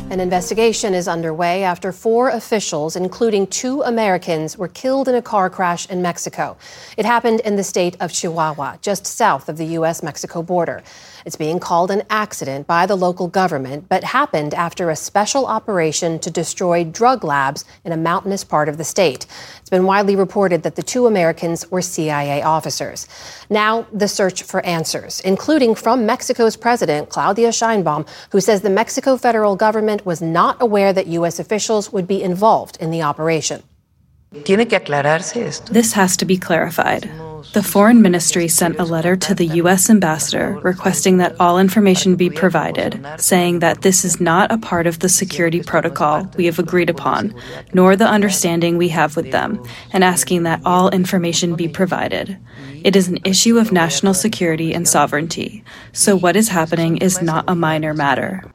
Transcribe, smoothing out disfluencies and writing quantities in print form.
An investigation is underway after 4 officials, including 2 Americans, were killed in a car crash in Mexico. It happened in the state of Chihuahua, just south of the U.S.-Mexico border. It's being called an accident by the local government, but happened after a special operation to destroy drug labs in a mountainous part of the state. It's been widely reported that the 2 Americans were CIA officers. Now, the search for answers, including from Mexico's president, Claudia Sheinbaum, who says the Mexico federal government was not aware that U.S. officials would be involved in the operation. This has to be clarified. The Foreign Ministry sent a letter to the U.S. ambassador requesting that all information be provided, saying that this is not a part of the security protocol we have agreed upon, nor the understanding we have with them, and asking that all information be provided. It is an issue of national security and sovereignty, so what is happening is not a minor matter.